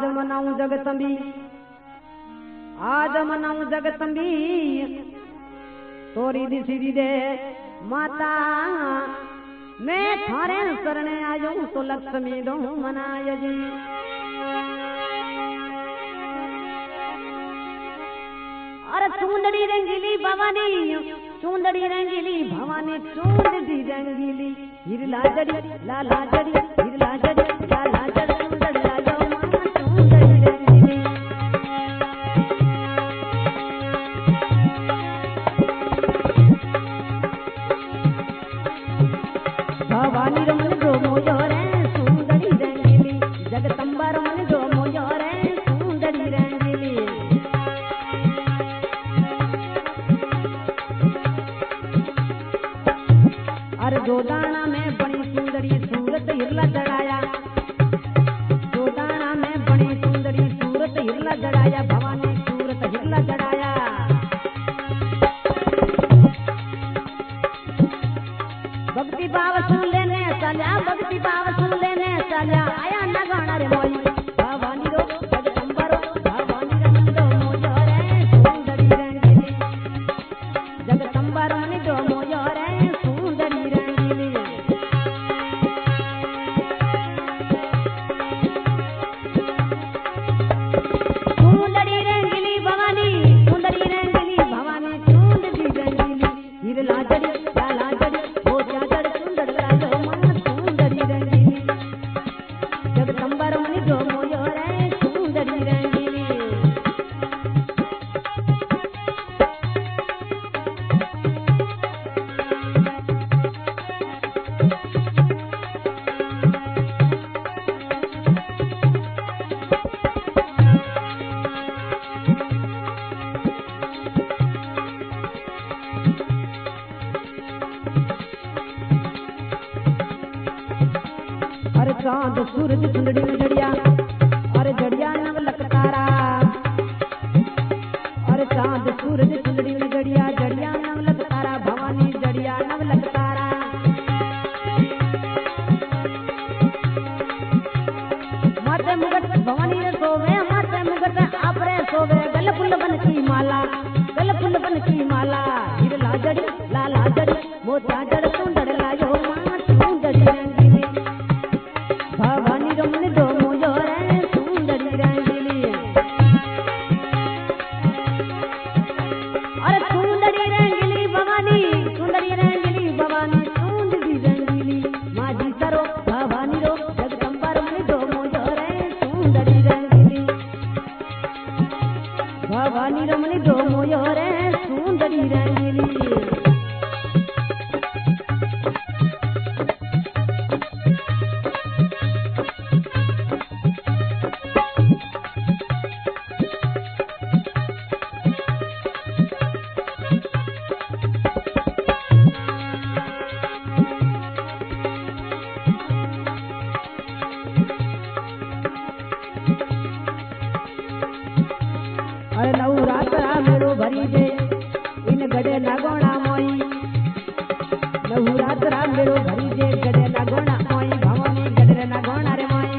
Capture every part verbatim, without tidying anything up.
मनाऊं जगतंबी, आज मनाऊं जगतंबी, तोरी दिसी दे माता, मैं थारे शरणे आयो तो लक्ष्मी दो मनाय जी। अरे चूंदड़ी रंगीली भवानी, चूंदड़ी रंगीली भवानी, चूंदड़ी रंगीली, हिरला जड़ी लाला जड़ी, हिरला जड़ी लाला जड़ी, चूंदड़ी लायो मां चूंदड़ी रंगीली। भवानी रमन जो मोयो रे चूंदड़ी रंगीली, जगदम्बा रमन जो मोयो रे चूंदड़ी रंगीली। अरे जोदाना में बड़ी सुंदरी सूरत हिरला जड़ाया, जोदाना में बड़ी सुंदरी सूरत हिरला जड़ाया, भवानी सूरत हिरला जड़ाया। भक्ति भाव सुन लेने साल्या, भक्ति भाव सुन लेने साल्या, आया न गाना रे मोई भवानी रो जगदम्बा रो, भवानी रमन जो मोयो रे सुंदरी रंगीली, जगदम्बा रमन जो मोयो रे सुंदरी रंगीली। सुंदरी रंगीली भवानी, सुंदरी रंगीली भवानी, सुंदरी रंगीली, हिरला जड़ी लाला जड़ी, भोजा जड़ सुंदर लायो मां सुंदरी रंगीली, जगदम्बा रमन जो मोयो रे सुंदरी रंगीली। अरे चांद सूरज चुंदड़ी में जड़िया, अरे जड़िया नवलक तारा, अरे चांद सूरज चुंदड़ी में जड़िया, जड़िया नवलक तारा, भवानी जड़िया नवलक तारा। माथे मुगट भवानी रे सोवे, माथे मुगट आपरे सोवे, गल फुल बन की माला, गल फुल बन की माला, हिरला जड़ी लाला जड़ी, मोचा जड़ सुंदर लायो मां सुंदरी रंगीली, भवानी रमन जो मोयो रे सुंदरी रंगीली। अरे सुंदरी रंगीली भवानी, सुंदरी रंगीली भवानी, सुंदरी रंगीली, माजी सरो भवानी रो जगदम्बा रमन जो मोयो रे सुंदरी रंगीली, भवानी रमन जो मोयो रे सुंदरी रंगीली। अरे नऊ रातरा मेरो भरी दे इन गडे नागोणा मोई, नऊ रातरा मेरो भरी दे गडे नागोणा मोई, भवानी गडे नागोणा रे मोई।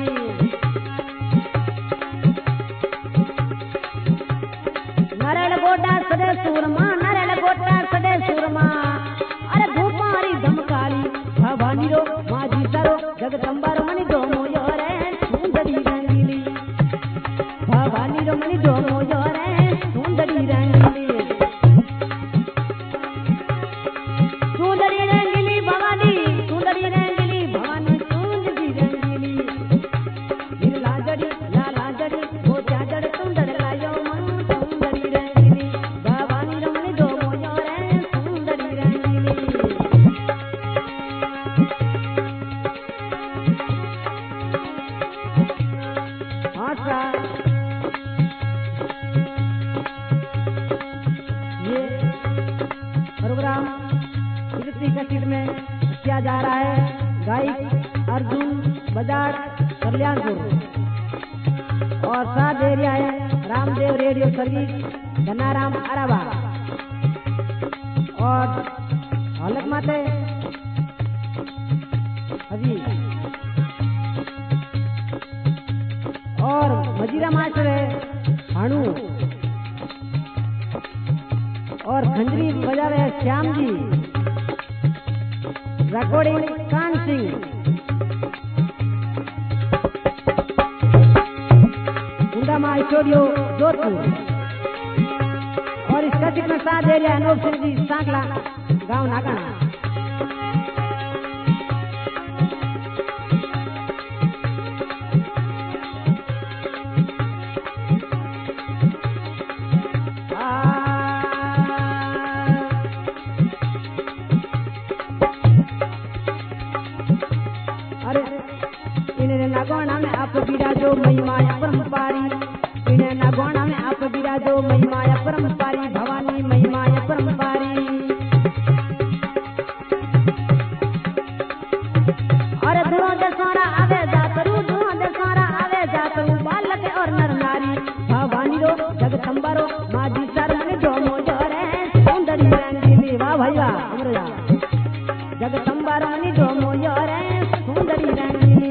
नरल गोटा सदे सूरमा, नरल गोटा सदे सूरमा, अरे धूपारी धमकाली, भवानी रो माजी सरो जगदम्बा रमन जो मोयो रे सुंदरी रंगीली, भवानी रमन जो मोयो रे सुंदरी रंगीली। सुंदरी रंगीली भवानी, सुंदरी रंगीली भवानी, सुंदरी रंगीली, हिरला जड़ी लाला जड़ी, भोजा जड़ सुंदर लायो मां सुंदरी रंगीली, भवानी रमन जो मोयो रे सुंदरी रंगीली। आशा ये प्रोग्राम कीर्ति कसीट में किया जा रहा है, गायक अर्जुन बजाज कल्याणपुर, और साथ दे रहा है रामदेव रेडियो सर्विस धनाराम अराबा, और हलक माते अभी और मजी वजीरा मास्टर है भानु और खंजरी बजा रहे हैं श्याम जी, रिकॉर्डिंग कान सिंह, गुंडामा स्टूडियो जोधपुर और इसका जितना साथ दे रहे अनूप सिंह जी सांकला गाँव नागाना। नगोणा में आप विराजो महिमा परम्पारी, इन्हें नगोणा में आप विराजो महिमा परम्पारी, भवानी महिमा परम्पारी। और धुओं दसारा आवे जातरू, धुओं दसारा आवे जातरू, बालक और नर नारी, भवानी रो जगदम्बा रो माजी शरण जो मोजो रे सुंदरी रंगीली। वाह भैया अमृता जगदम्बा रानी जो मोजो रे सुंदरी रंगीली।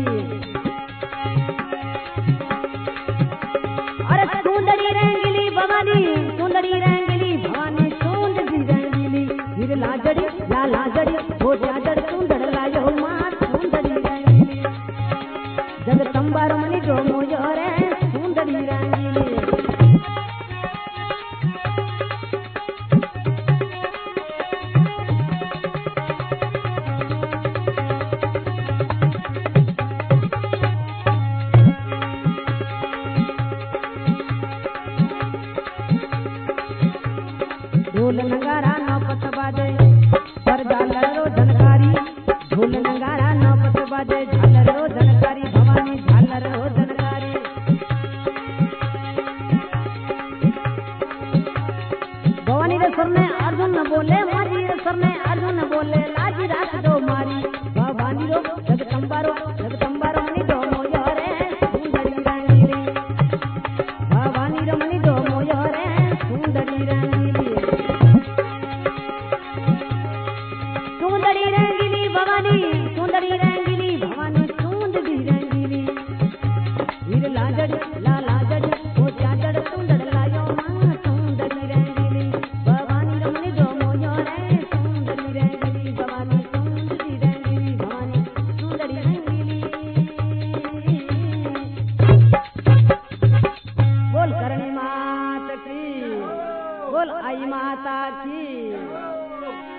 सुंदरी रंगली भवानी सुंदरी रंगली, हीर लाजड़ी ला लाजड़ी हो जाजड़ सुंदर लायो मां सुंदरी रंगली, जगदम्बा रमणी जो मोयो रे सुंदरी रंगली। ढोल नगारा नौपत बाजे पर झालर रो झनकारी, ढोल नगारा नौपत बाजे झालर रो झनकारी, भवानी झालर रो झनकारी। भवानी रे सुर में अर्जुन न बोले, मारी रे सुर में अर्जुन न बोले, लाजी रात दो मारी, भवानी रो जगदम्बा रो जगदम्बा रमणी दो मोयो रे सुंदरी रंगीली, भवानी रमणी दो मोयो रे सुंदरी रंगीली। सुंदरी रंगीली भवानी सुंदरी रंगीली भवानी सुंदरी रंगीली, हीर लाजड़ ला लाजड़ हो चाजड़ सुंदर लायो मां सुंदरी रंगीली, भवानी रमणी जो मोयो रे सुंदरी रंगीली, भवानी सुंदरी रंगीली, भवानी सुंदरी रंगीली। बोल करणी माता की, बोल आई माता की।